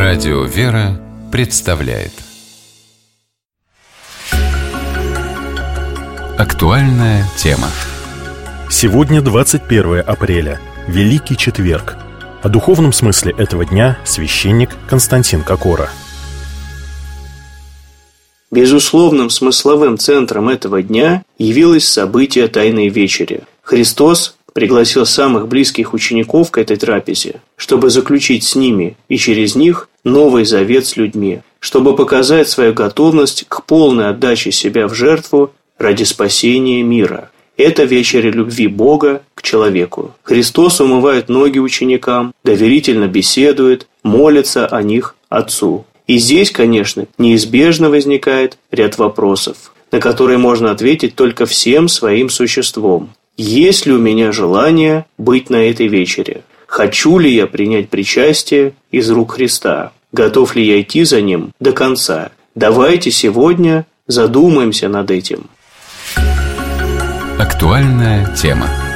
Радио «Вера» представляет актуальная тема. Сегодня 21 апреля, Великий Четверг. О духовном смысле этого дня священник Константин Кокора. Безусловным смысловым центром этого дня явилось событие Тайной Вечери. Христос пригласил самых близких учеников к этой трапезе, чтобы заключить с ними и через них новый завет с людьми, чтобы показать свою готовность к полной отдаче себя в жертву ради спасения мира. Это вечеря любви Бога к человеку. Христос умывает ноги ученикам, доверительно беседует, молится о них Отцу. И здесь, конечно, неизбежно возникает ряд вопросов, на которые можно ответить только всем своим существом. Есть ли у меня желание быть на этой вечере? Хочу ли я принять причастие из рук Христа? Готов ли я идти за Ним до конца? Давайте сегодня задумаемся над этим. Актуальная тема.